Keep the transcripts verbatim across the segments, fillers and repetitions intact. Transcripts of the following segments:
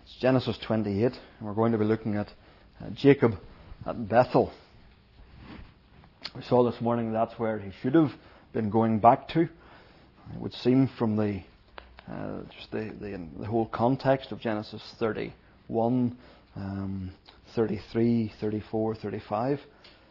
It's Genesis twenty-eight, and we're going to be looking at uh, Jacob at Bethel. We saw this morning that's where he should have been going back to. It would seem from the uh, just the, the the whole context of Genesis thirty-one, um, thirty-three, thirty-four, thirty-five.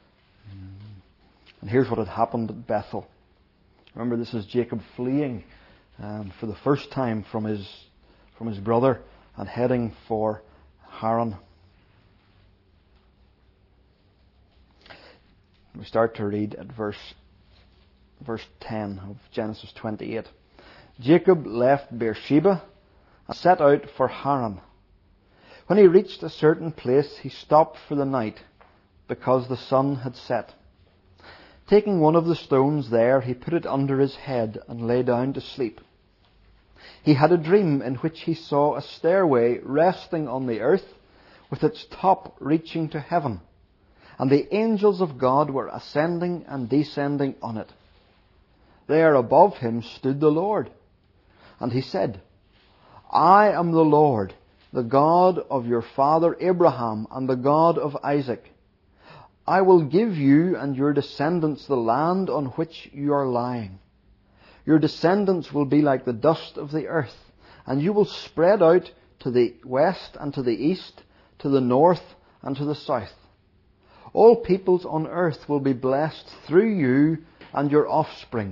And here's what had happened at Bethel. Remember, this is Jacob fleeing um, for the first time from his from his brother and heading for Haran. We start to read at verse verse ten of Genesis twenty-eight. Jacob left Beersheba and set out for Haran. When he reached a certain place, he stopped for the night because the sun had set. Taking one of the stones there, he put it under his head and lay down to sleep. He had a dream in which he saw a stairway resting on the earth with its top reaching to heaven, and the angels of God were ascending and descending on it. There above him stood the Lord, and he said, I am the Lord, the God of your father Abraham and the God of Isaac. I will give you and your descendants the land on which you are lying. Your descendants will be like the dust of the earth, and you will spread out to the west and to the east, to the north and to the south. All peoples on earth will be blessed through you and your offspring.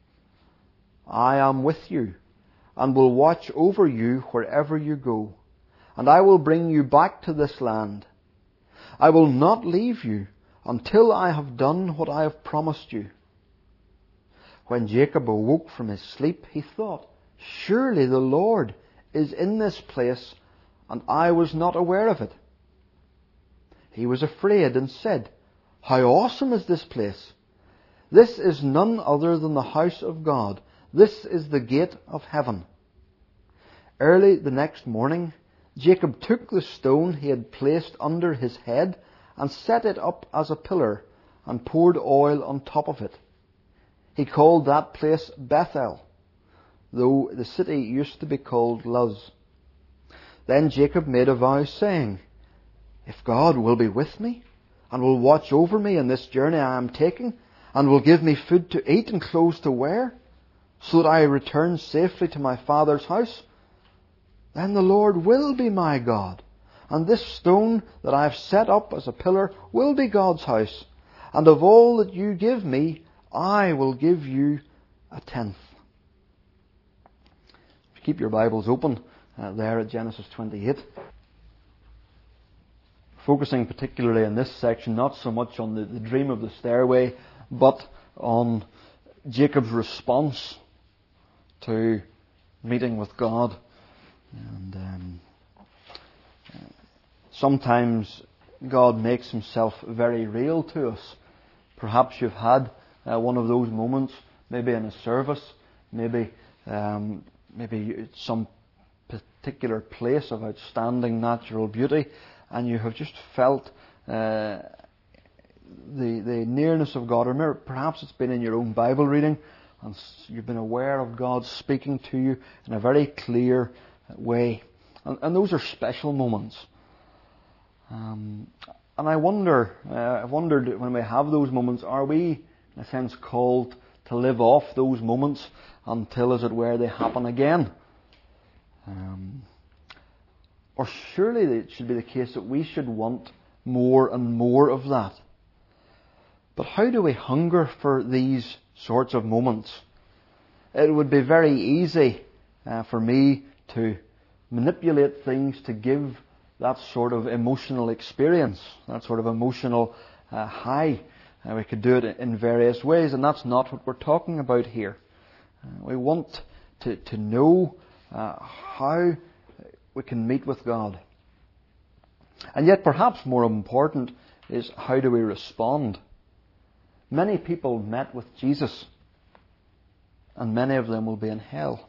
I am with you and will watch over you wherever you go, and I will bring you back to this land. I will not leave you until I have done what I have promised you. When Jacob awoke from his sleep, he thought, surely the Lord is in this place, and I was not aware of it. He was afraid and said, how awesome is this place! This is none other than the house of God. This is the gate of heaven. Early the next morning, Jacob took the stone he had placed under his head and set it up as a pillar and poured oil on top of it. He called that place Bethel, though the city used to be called Luz. Then Jacob made a vow, saying, if God will be with me and will watch over me in this journey I am taking, and will give me food to eat and clothes to wear, so that I return safely to my father's house, then the Lord will be my God, and this stone that I have set up as a pillar will be God's house, and of all that you give me, I will give you a tenth. Keep your Bibles open uh, there at Genesis twenty-eight. Focusing particularly in this section, not so much on the, the dream of the stairway, but on Jacob's response to meeting with God. And um, sometimes God makes himself very real to us. Perhaps you've had uh, one of those moments, maybe in a service, maybe um, maybe some particular place of outstanding natural beauty, and you have just felt uh, the the nearness of God. Or perhaps it's been in your own Bible reading, and you've been aware of God speaking to you in a very clear way. And, and those are special moments. Um, and I wonder, uh, I've wondered when we have those moments, are we, in a sense, called to live off those moments until, as it were, they happen again? Um, or surely it should be the case that we should want more and more of that. But how do we hunger for these sorts of moments? It would be very easy uh, for me to manipulate things to give that sort of emotional experience, that sort of emotional uh, high. Uh, we could do it in various ways, and that's not what we're talking about here. Uh, we want to, to know uh, how we can meet with God. And yet perhaps more important is, how do we respond? Many people met with Jesus, and many of them will be in hell.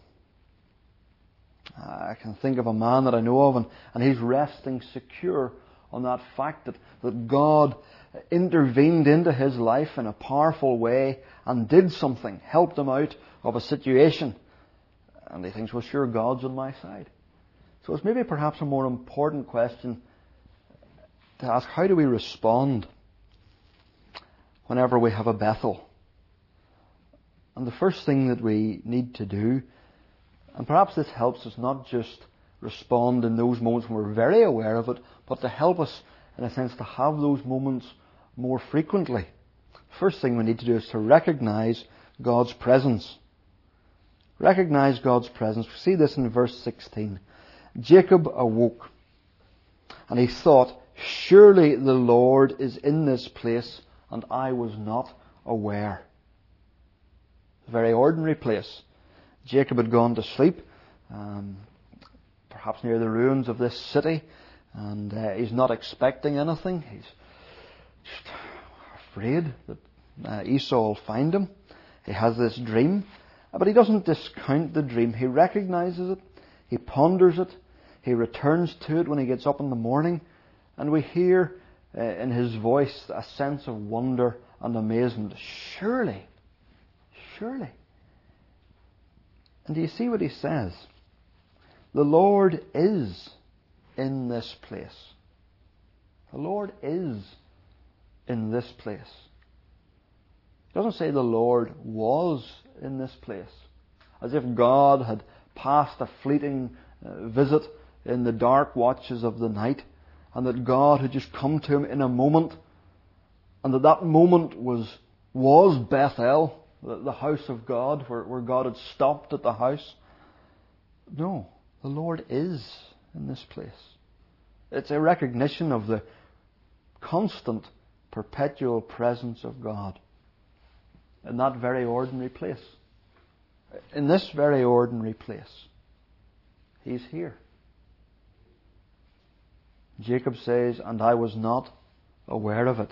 I can think of a man that I know of, and, and he's resting secure on that fact that, that God intervened into his life in a powerful way and did something, helped him out of a situation. And he thinks, well, sure, God's on my side. So it's maybe perhaps a more important question to ask, how do we respond whenever we have a Bethel? And the first thing that we need to do, and perhaps this helps us not just respond in those moments when we're very aware of it, but to help us, in a sense, to have those moments more frequently. First thing we need to do is to recognize God's presence. Recognize God's presence. We see this in verse sixteen. Jacob awoke, and he thought, surely the Lord is in this place, and I was not aware. A very ordinary place. Jacob had gone to sleep, um, perhaps near the ruins of this city, and uh, he's not expecting anything. He's just afraid that uh, Esau will find him. He has this dream, but he doesn't discount the dream. He recognizes it, he ponders it, he returns to it when he gets up in the morning, and we hear uh, in his voice a sense of wonder and amazement. Surely, surely. And do you see what he says? The Lord is in this place. The Lord is in this place. It doesn't say the Lord was in this place, as if God had passed a fleeting uh, visit in the dark watches of the night, and that God had just come to him in a moment, and that that moment was was Bethel, the, the house of God, where, where God had stopped at the house. No, the Lord is in this place. It's a recognition of the constant, perpetual presence of God in that very ordinary place. In this very ordinary place, He's here. Jacob says, and I was not aware of it.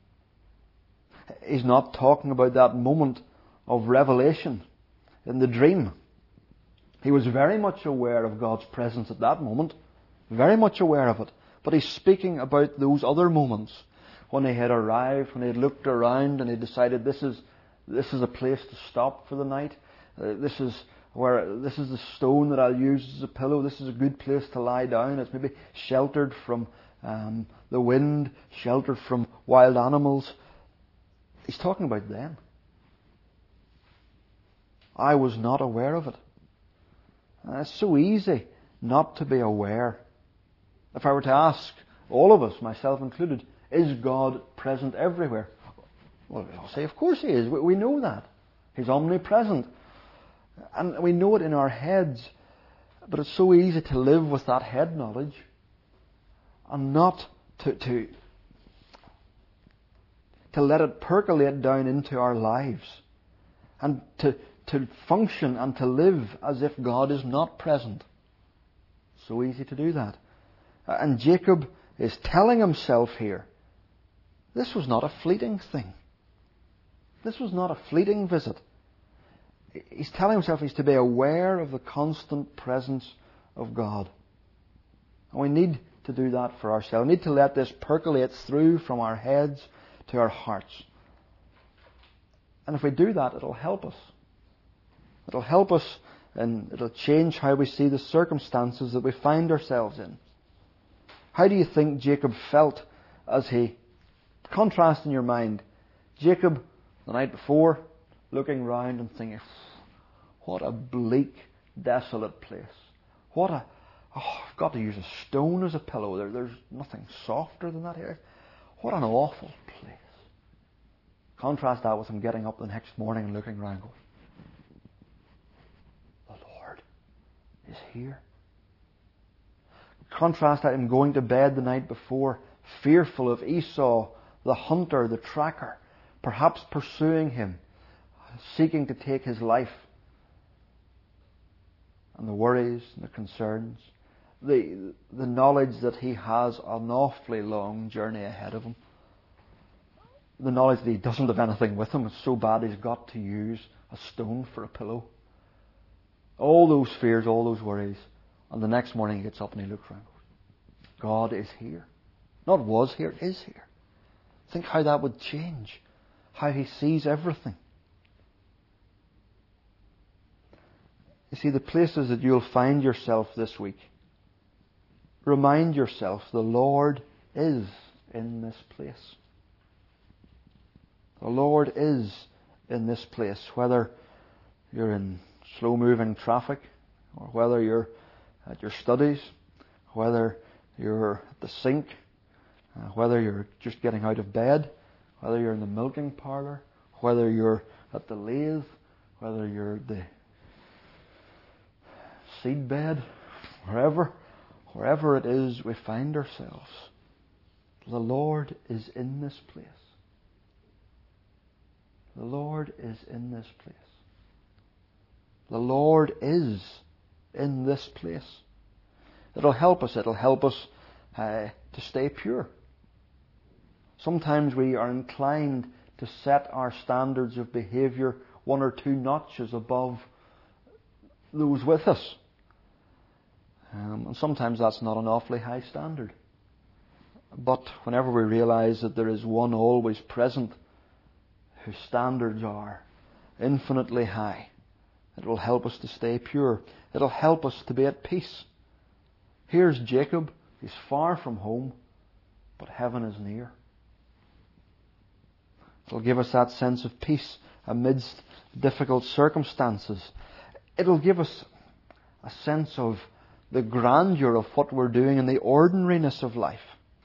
He's not talking about that moment of revelation in the dream. He was very much aware of God's presence at that moment, very much aware of it. But he's speaking about those other moments when he had arrived, when he had looked around and he decided this is this is a place to stop for the night. Uh, this is where this is the stone that I'll use as a pillow. This is a good place to lie down. It's maybe sheltered from um, the wind, sheltered from wild animals. He's talking about them. I was not aware of it. And it's so easy not to be aware. If I were to ask all of us, myself included, is God present everywhere? Well, I'll say, of course He is. We know that. He's omnipresent. And we know it in our heads. But it's so easy to live with that head knowledge and not to, to, to let it percolate down into our lives. And to, to function and to live as if God is not present. So easy to do that. And Jacob is telling himself here, this was not a fleeting thing. This was not a fleeting visit. He's telling himself he's to be aware of the constant presence of God. And we need to do that for ourselves. We need to let this percolate through from our heads to our hearts. And if we do that, it'll help us. It'll help us and it'll change how we see the circumstances that we find ourselves in. How do you think Jacob felt as he... Contrast in your mind. Jacob, the night before, looking round and thinking, what a bleak, desolate place. What a... Oh, I've got to use a stone as a pillow. There, there's nothing softer than that here. What an awful place. Contrast that with him getting up the next morning and looking around going, the Lord is here. Contrast that him going to bed the night before, fearful of Esau, the hunter, the tracker, perhaps pursuing him, seeking to take his life. And the worries and the concerns, the, the knowledge that he has an awfully long journey ahead of him. The knowledge that he doesn't have anything with him. It's so bad he's got to use a stone for a pillow. All those fears, all those worries. And the next morning he gets up and he looks around. God is here. Not was here, is here. Think how that would change. How He sees everything. You see, the places that you'll find yourself this week, remind yourself the Lord is in this place. The Lord is in this place, whether you're in slow-moving traffic, or whether you're at your studies, whether you're at the sink, uh, whether you're just getting out of bed, whether you're in the milking parlour, whether you're at the lathe, whether you're at the seed bed, wherever, wherever it is we find ourselves, the Lord is in this place. The Lord is in this place. The Lord is in this place. It'll help us. It'll help us uh, to stay pure. Sometimes we are inclined to set our standards of behaviour one or two notches above those with us. Um, and sometimes that's not an awfully high standard. But whenever we realise that there is one always present whose standards are infinitely high, it will help us to stay pure. It will help us to be at peace. Here's Jacob. He's far from home, but heaven is near. It will give us that sense of peace amidst difficult circumstances. It will give us a sense of the grandeur of what we're doing and the ordinariness of life.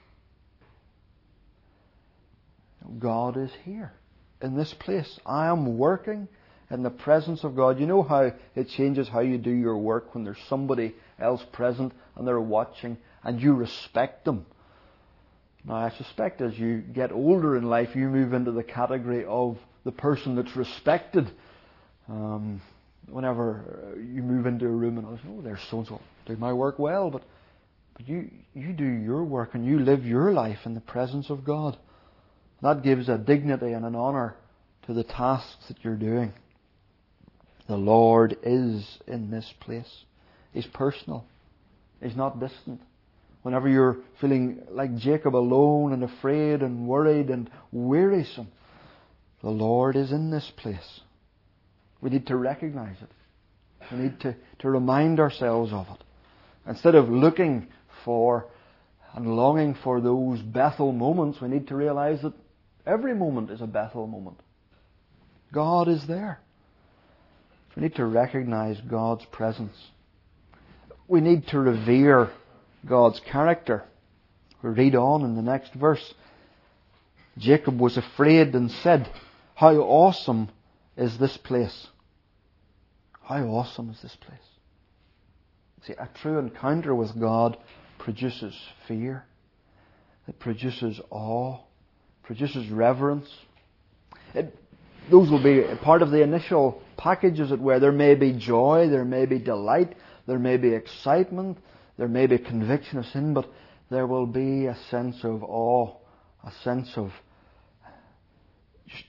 God is here in this place. I am working in the presence of God. You know how it changes how you do your work when there's somebody else present and they're watching and you respect them. Now, I suspect as you get older in life, you move into the category of the person that's respected. Um, whenever you move into a room and I was, oh, there's so-and-so, do my work well, but but you you do your work and you live your life in the presence of God. That gives a dignity and an honour to the tasks that you're doing. The Lord is in this place. He's personal. He's not distant. Whenever you're feeling like Jacob, alone and afraid and worried and wearisome, the Lord is in this place. We need to recognise it. We need to, to remind ourselves of it. Instead of looking for and longing for those Bethel moments, we need to realise that every moment is a Bethel moment. God is there. We need to recognise God's presence. We need to revere God's character. We read on in the next verse. Jacob was afraid and said, "How awesome is this place." How awesome is this place? See, a true encounter with God produces fear. It produces awe. Produces reverence. It, those will be part of the initial package, as it were. There may be joy, there may be delight, there may be excitement, there may be conviction of sin, but there will be a sense of awe, a sense of just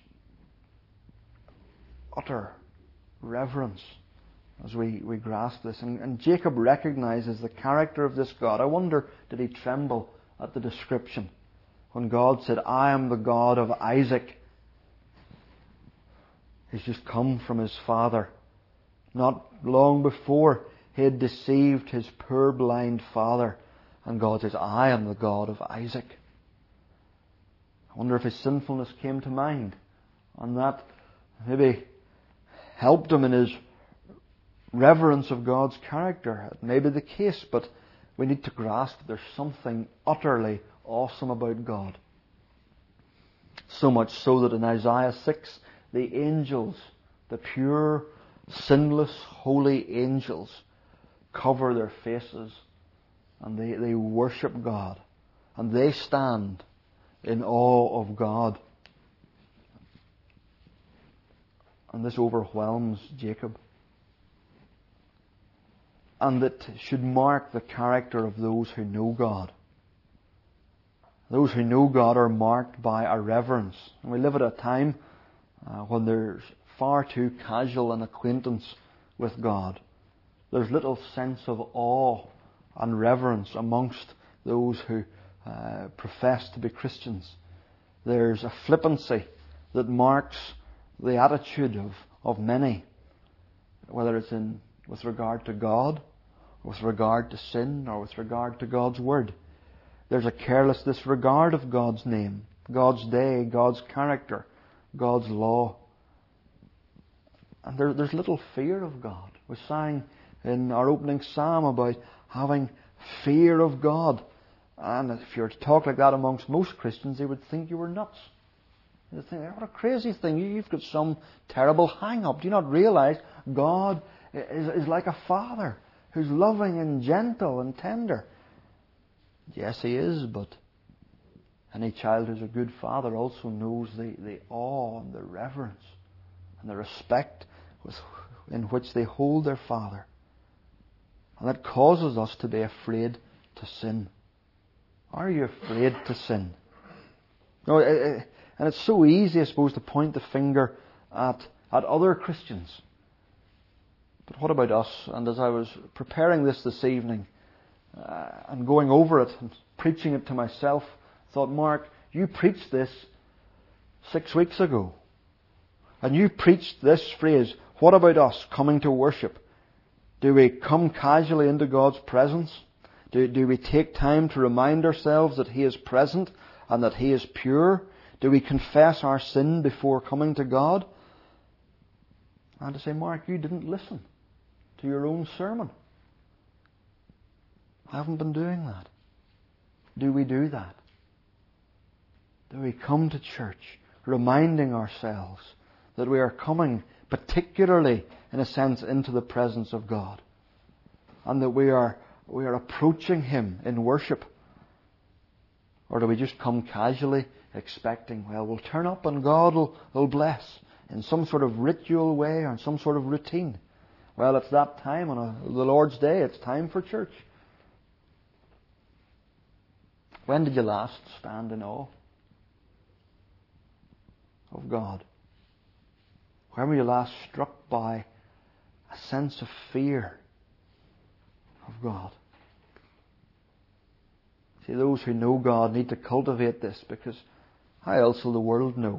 utter reverence as we, we grasp this. And, and Jacob recognizes the character of this God. I wonder, did he tremble at the description? When God said, "I am the God of Isaac." He's just come from his father. Not long before, he had deceived his poor blind father. And God says, "I am the God of Isaac." I wonder if his sinfulness came to mind. And that maybe helped him in his reverence of God's character. It may be the case, but we need to grasp there's something utterly awesome about God. So much so that in Isaiah six, the angels, the pure, sinless, holy angels, cover their faces and they, they worship God. And they stand in awe of God. And this overwhelms Jacob. And it should mark the character of those who know God. Those who know God are marked by a reverence. And we live at a time uh, when there's far too casual an acquaintance with God. There's little sense of awe and reverence amongst those who uh, profess to be Christians. There's a flippancy that marks the attitude of, of many, whether it's in with regard to God with regard to sin or with regard to God's Word. There's a careless disregard of God's name, God's day, God's character, God's law. And there, there's little fear of God. We sang in our opening psalm about having fear of God. And if you were to talk like that amongst most Christians, they would think you were nuts. They'd think, what a crazy thing. You've got some terrible hang-up. Do you not realize God is, is like a father who's loving and gentle and tender? Yes, He is, but any child who's a good father also knows the, the awe and the reverence and the respect with, in which they hold their father. And that causes us to be afraid to sin. Are you afraid to sin? No, it, it, and it's so easy, I suppose, to point the finger at, at other Christians. But what about us? And as I was preparing this this evening uh, and going over it and preaching it to myself, I thought, Mark, you preached this six weeks ago. And you preached this phrase, what about us coming to worship? Do we come casually into God's presence? Do, do we take time to remind ourselves that He is present and that He is pure? Do we confess our sin before coming to God? And to say, Mark, you didn't listen to your own sermon. I haven't been doing that. Do we do that? Do we come to church reminding ourselves that we are coming particularly, in a sense, into the presence of God, and that we are we are approaching Him in worship? Or do we just come casually expecting, well, we'll turn up and God will, will bless in some sort of ritual way or in some sort of routine? Well, it's that time on a, the Lord's Day. It's time for church. When did you last stand in awe of God? When were you last struck by a sense of fear of God? See, those who know God need to cultivate this, because how else will the world know?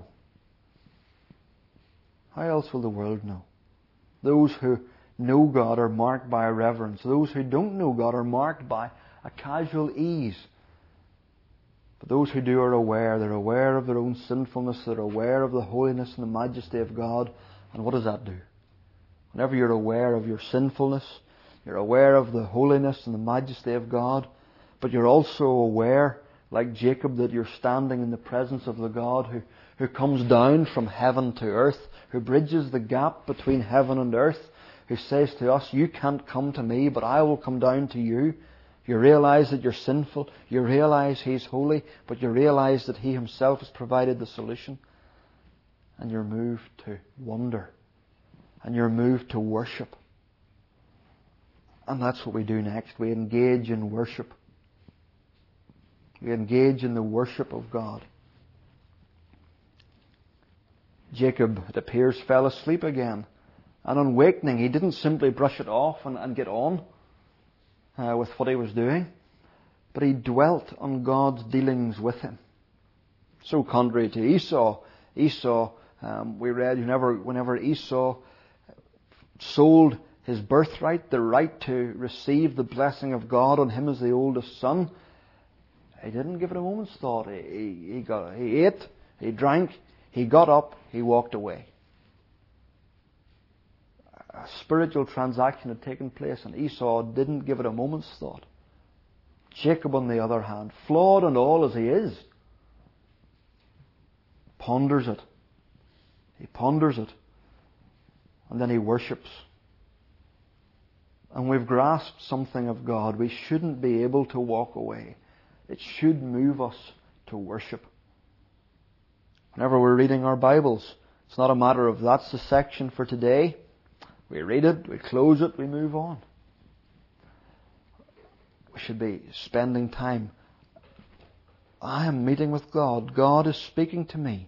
How else will the world know? Those who know God are marked by a reverence. Those who don't know God are marked by a casual ease. But those who do are aware. They're aware of their own sinfulness. They're aware of the holiness and the majesty of God. And what does that do? Whenever you're aware of your sinfulness, you're aware of the holiness and the majesty of God, but you're also aware, like Jacob, that you're standing in the presence of the God who, who comes down from heaven to earth, who bridges the gap between heaven and earth, who says to us, you can't come to me, but I will come down to you. You realize that you're sinful. You realize He's holy, but you realize that He Himself has provided the solution. And you're moved to wonder. And you're moved to worship. And that's what we do next. We engage in worship. We engage in the worship of God. Jacob, it appears, fell asleep again. And on wakening, he didn't simply brush it off and, and get on uh, with what he was doing, but he dwelt on God's dealings with him. So contrary to Esau, Esau, um, we read, whenever, whenever Esau sold his birthright, the right to receive the blessing of God on him as the oldest son, he didn't give it a moment's thought. He, he, he, got, he ate, he drank, he got up, he walked away. A spiritual transaction had taken place, and Esau didn't give it a moment's thought. Jacob, on the other hand, flawed and all as he is, ponders it. He ponders it. And then he worships. And we've grasped something of God. We shouldn't be able to walk away. It should move us to worship. Whenever we're reading our Bibles, it's not a matter of that's the section for today. We read it, we close it, we move on. We should be spending time. I am meeting with God. God is speaking to me.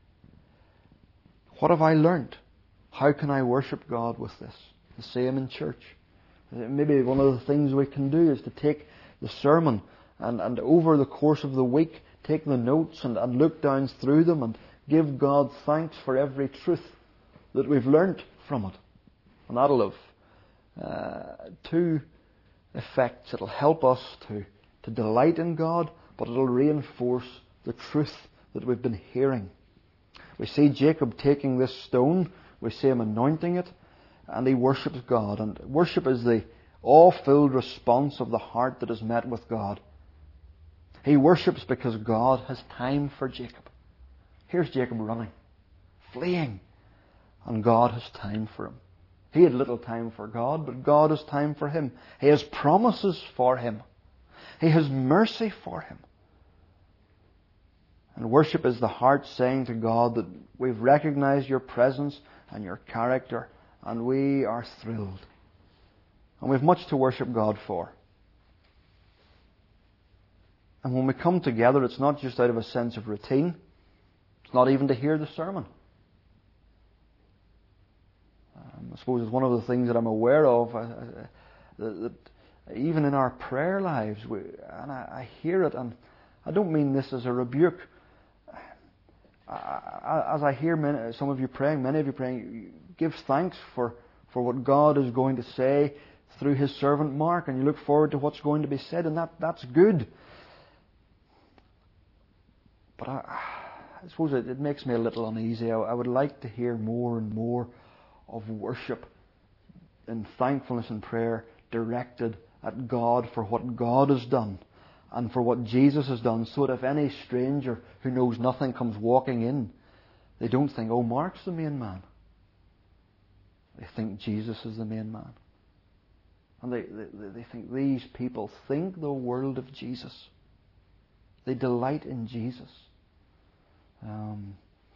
What have I learnt? How can I worship God with this? The same in church. Maybe one of the things we can do is to take the sermon and, and over the course of the week, take the notes and, and look down through them and give God thanks for every truth that we've learnt from it. And that'll have uh, two effects. It'll help us to, to delight in God, but it'll reinforce the truth that we've been hearing. We see Jacob taking this stone, we see him anointing it, and he worships God. And worship is the awe-filled response of the heart that is met with God. He worships because God has time for Jacob. Here's Jacob running, fleeing, and God has time for him. He had little time for God, but God has time for him. He has promises for him. He has mercy for him. And worship is the heart saying to God that we've recognized your presence and your character, and we are thrilled. And we've much to worship God for. And when we come together, it's not just out of a sense of routine. It's not even to hear the sermon. Um, I suppose it's one of the things that I'm aware of, uh, uh, that, that even in our prayer lives, we, and I, I hear it, and I don't mean this as a rebuke. I, I, as I hear many, some of you praying, many of you praying, give thanks for, for what God is going to say through His servant Mark, and you look forward to what's going to be said, and that, that's good. But I, I suppose it, it makes me a little uneasy. I, I would like to hear more and more of worship and thankfulness and prayer directed at God for what God has done and for what Jesus has done, so that if any stranger who knows nothing comes walking in, they don't think, oh, Mark's the main man. They think Jesus is the main man. And they, they, they think these people think the world of Jesus. They delight in Jesus. Um,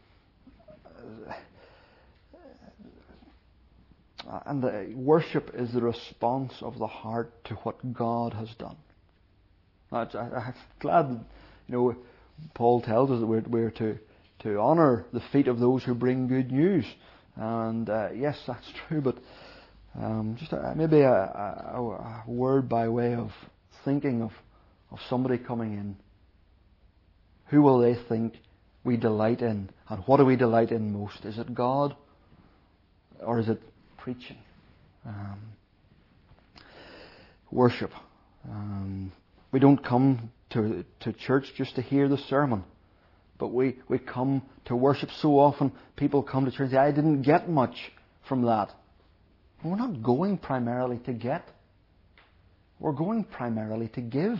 and the worship is the response of the heart to what God has done. Now, I, I'm glad that, you know, Paul tells us that we're, we're to, to honour the feet of those who bring good news. And uh, yes, that's true, but um, just a, maybe a, a, a word by way of thinking of, of somebody coming in. Who will they think we delight in? And what do we delight in most? Is it God? Or is it preaching? Um, worship. Um, we don't come to, to church just to hear the sermon. But we, we come to worship. So often people come to church and say, I didn't get much from that. And we're not going primarily to get. We're going primarily to give.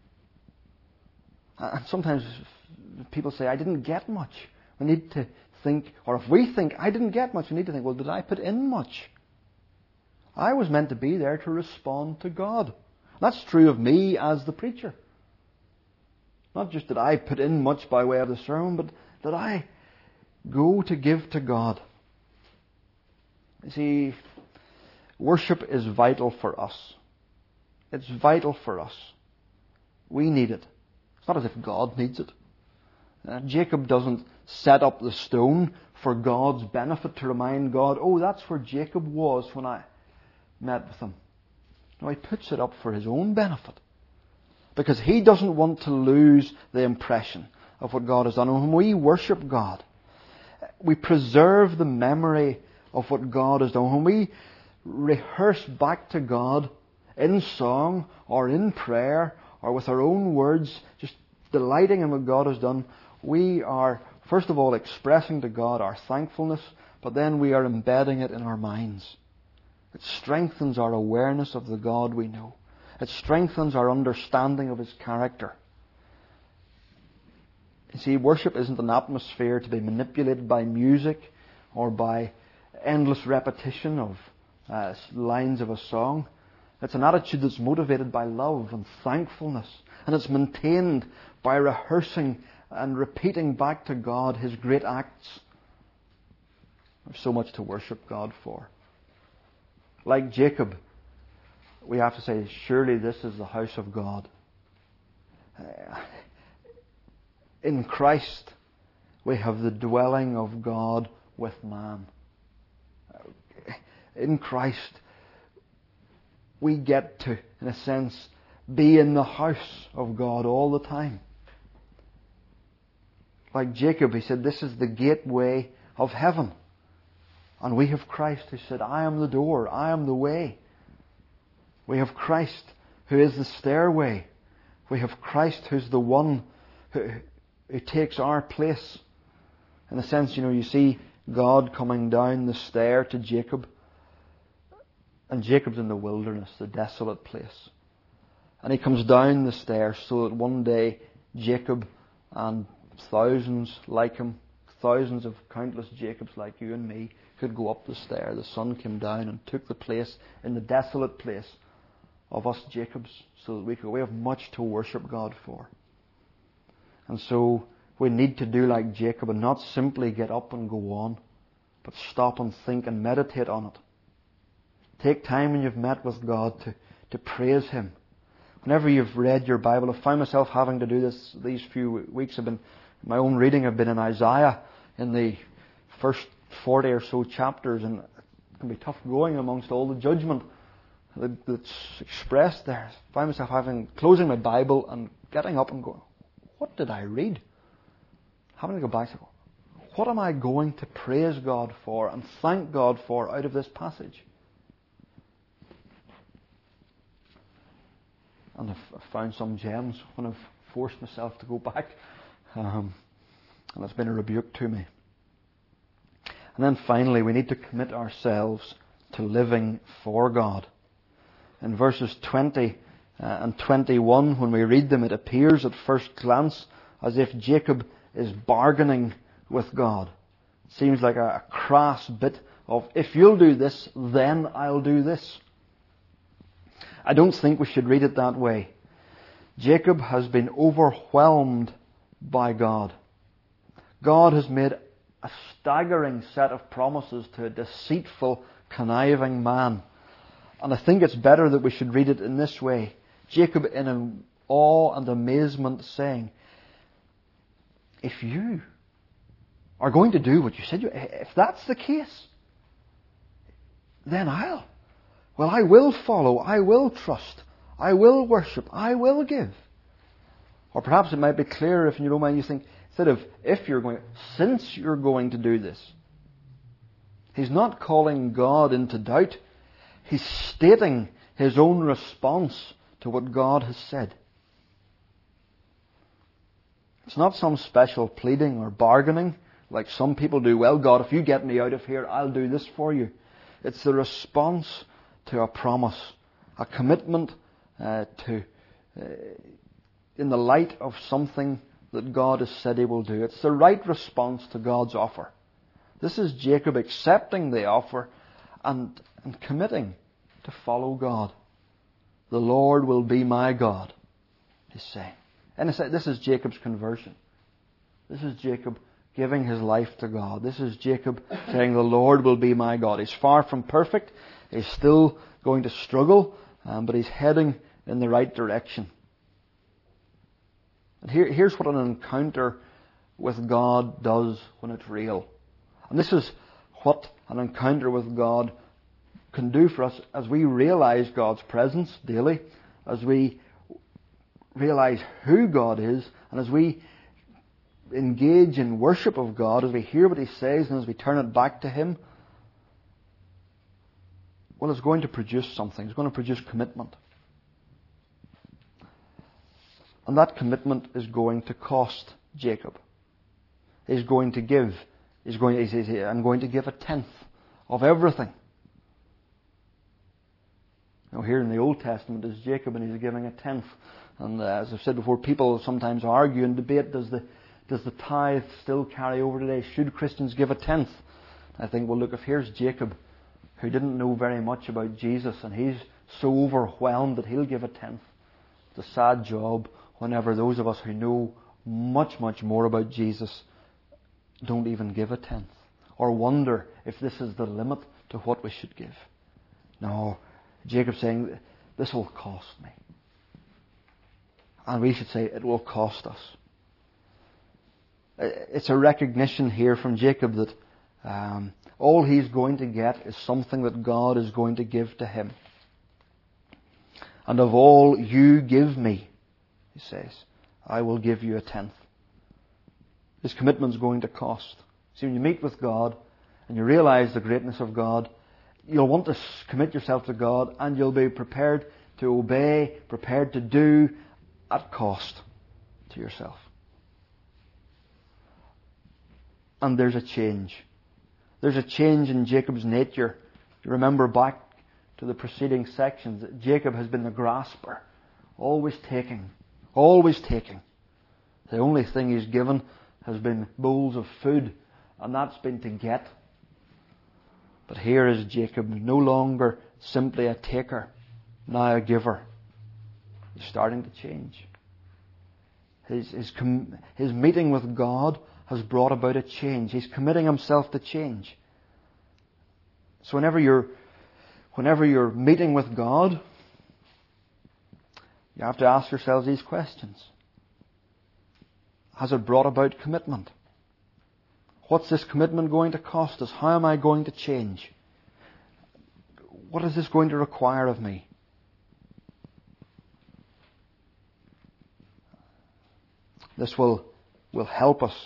And sometimes people say, I didn't get much. We need to think, or if we think, I didn't get much, we need to think, well, did I put in much? I was meant to be there to respond to God. That's true of me as the preacher. Not just that I put in much by way of the sermon, but that I go to give to God. You see, worship is vital for us. It's vital for us. We need it. It's not as if God needs it. Uh, Jacob doesn't set up the stone for God's benefit to remind God, oh, that's where Jacob was when I met with him. No, he puts it up for his own benefit. Because he doesn't want to lose the impression of what God has done. And when we worship God, we preserve the memory of what God has done. When we rehearse back to God in song or in prayer or with our own words, just delighting in what God has done, we are, first of all, expressing to God our thankfulness, but then we are embedding it in our minds. It strengthens our awareness of the God we know. It strengthens our understanding of His character. You see, worship isn't an atmosphere to be manipulated by music or by endless repetition of uh, lines of a song. It's an attitude that's motivated by love and thankfulness. And it's maintained by rehearsing and repeating back to God His great acts. There's so much to worship God for. Like Jacob, we have to say, surely this is the house of God. In Christ, we have the dwelling of God with man. In Christ, we get to, in a sense, be in the house of God all the time. Like Jacob, he said, this is the gateway of heaven. And we have Christ who said, I am the door, I am the way. We have Christ who is the stairway. We have Christ, who's the one who, who takes our place. In a sense, you know, you see God coming down the stair to Jacob. And Jacob's in the wilderness, the desolate place. And he comes down the stair so that one day Jacob and thousands like him, thousands of countless Jacobs like you and me, could go up the stair. The Son came down and took the place in the desolate place of us Jacobs so that we could. We have much to worship God for. And so we need to do like Jacob and not simply get up and go on, but stop and think and meditate on it. Take time when you've met with God to, to praise Him. Whenever you've read your Bible, I've found myself having to do this these few weeks. I've been, my own reading, I've been in Isaiah in the first forty or so chapters, and it can be tough going amongst all the judgment that's expressed there. I find myself having, closing my Bible and getting up and going, what did I read? Having to go back to, what am I going to praise God for and thank God for out of this passage? And I've found some gems when I've forced myself to go back. Um, and it's been a rebuke to me. And then finally, we need to commit ourselves to living for God. In verses twenty uh, and twenty-one, when we read them, it appears at first glance as if Jacob is bargaining with God. It seems like a, a crass bit of, if you'll do this, then I'll do this. I don't think we should read it that way. Jacob has been overwhelmed by God. God has made a staggering set of promises to a deceitful, conniving man. And I think it's better that we should read it in this way. Jacob in awe and amazement saying, if you are going to do what you said, you, if that's the case, then I'll. Well, I will follow, I will trust, I will worship, I will give. Or perhaps it might be clearer if in your own mind you think, instead of if you're going, since you're going to do this. He's not calling God into doubt. He's stating his own response to what God has said. It's not some special pleading or bargaining like some people do. Well, God, if you get me out of here, I'll do this for you. It's the response to a promise, a commitment uh, to, uh, in the light of something that God has said He will do. It's the right response to God's offer. This is Jacob accepting the offer and, and committing to follow God. The Lord will be my God, he's saying. And this is Jacob's conversion. This is Jacob giving his life to God. This is Jacob saying, the Lord will be my God. He's far from perfect. He's still going to struggle, um, but he's heading in the right direction. And here, here's what an encounter with God does when it's real. And this is what an encounter with God can do for us as we realize God's presence daily, as we realize who God is, and as we engage in worship of God, as we hear what He says and as we turn it back to Him. Well, it's going to produce something. It's going to produce commitment. And that commitment is going to cost Jacob. He's going to give. He's going. He says, "I'm going to give a tenth of everything." Now, here in the Old Testament is Jacob, and he's giving a tenth. And uh, as I've said before, people sometimes argue and debate: does the does the tithe still carry over today? Should Christians give a tenth? I think, well, look, if here's Jacob, who didn't know very much about Jesus, and he's so overwhelmed that he'll give a tenth. It's a sad job whenever those of us who know much, much more about Jesus don't even give a tenth, or wonder if this is the limit to what we should give. No, Jacob's saying, this will cost me. And we should say, it will cost us. It's a recognition here from Jacob that um, all he's going to get is something that God is going to give to him. And of all you give me, he says, I will give you a tenth. His commitment's going to cost. See, when you meet with God and you realize the greatness of God, you'll want to commit yourself to God, and you'll be prepared to obey, prepared to do at cost to yourself. And there's a change. There's a change in Jacob's nature. You remember back to the preceding sections that Jacob has been the grasper, always taking, always taking. The only thing he's given has been bowls of food, and that's been to get. But here is Jacob, no longer simply a taker, now a giver. He's starting to change. His, his, com- his meeting with God has brought about a change. He's committing himself to change. So whenever you're, whenever you're meeting with God, you have to ask yourselves these questions. Has it brought about commitment? What's this commitment going to cost us? How am I going to change? What is this going to require of me? This will, will help us.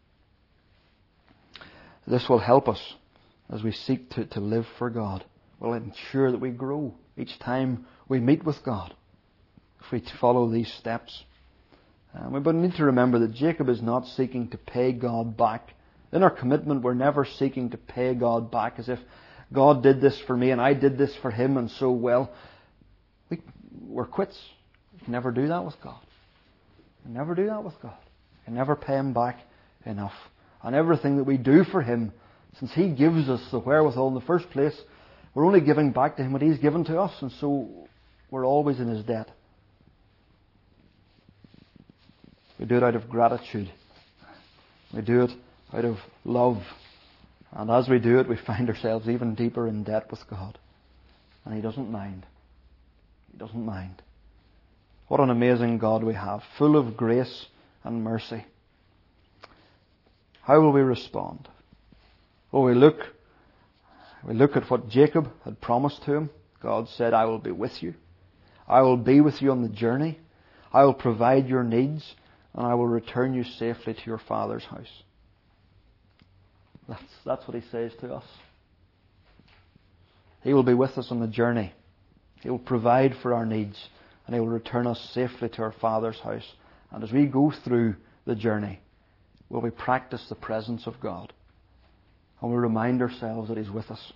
This will help us as we seek to, to live for God. Will ensure that we grow each time we meet with God if we follow these steps. Um, we need to remember that Jacob is not seeking to pay God back. In our commitment, we're never seeking to pay God back as if God did this for me and I did this for him, and so, well, we, we're quits. We can never do that with God. We can never do that with God. We can never pay him back enough. And everything that we do for him, since he gives us the wherewithal in the first place, we're only giving back to him what he's given to us, and so we're always in his debt. We do it out of gratitude. We do it out of love. And as we do it, we find ourselves even deeper in debt with God. And he doesn't mind. He doesn't mind. What an amazing God we have, full of grace and mercy. How will we respond? Well, we look, we look at what Jacob had promised to him. God said, I will be with you. I will be with you on the journey. I will provide your needs, and I will return you safely to your father's house. That's, that's what he says to us. He will be with us on the journey. He will provide for our needs, and he will return us safely to our father's house. And as we go through the journey, will we practice the presence of God? And we remind ourselves that he's with us?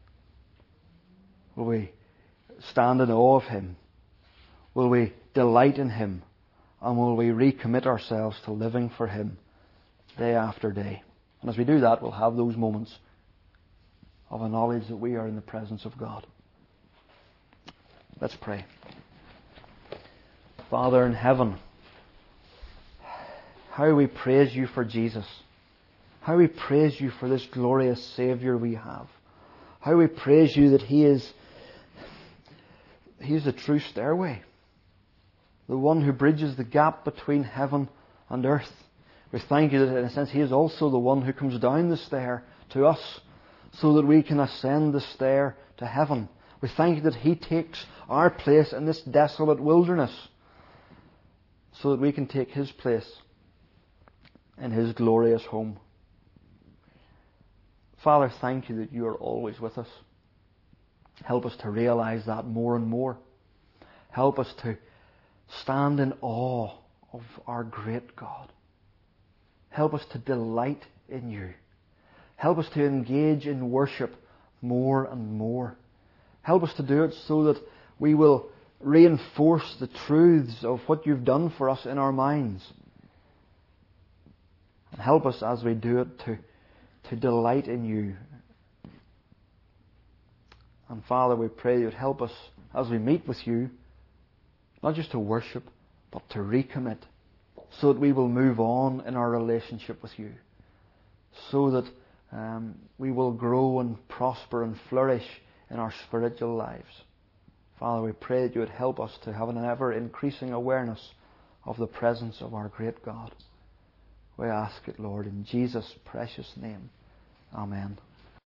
Will we stand in awe of him? Will we delight in him? And will we recommit ourselves to living for him day after day? And as we do that, we'll have those moments of a knowledge that we are in the presence of God. Let's pray. Father in heaven, how we praise you for Jesus. How we praise you for this glorious Saviour we have. How we praise you that he is, he is the true stairway. The one who bridges the gap between heaven and earth. We thank you that in a sense he is also the one who comes down the stair to us so that we can ascend the stair to heaven. We thank you that he takes our place in this desolate wilderness so that we can take his place in his glorious home. Father, thank you that you are always with us. Help us to realize that more and more. Help us to stand in awe of our great God. Help us to delight in you. Help us to engage in worship more and more. Help us to do it so that we will reinforce the truths of what you've done for us in our minds. And help us as we do it to, to delight in you. And Father, we pray you'd help us as we meet with you, not just to worship, but to recommit, so that we will move on in our relationship with you, so that um, we will grow and prosper and flourish in our spiritual lives. Father, we pray that you would help us to have an ever-increasing awareness of the presence of our great God. We ask it, Lord, in Jesus' precious name. Amen.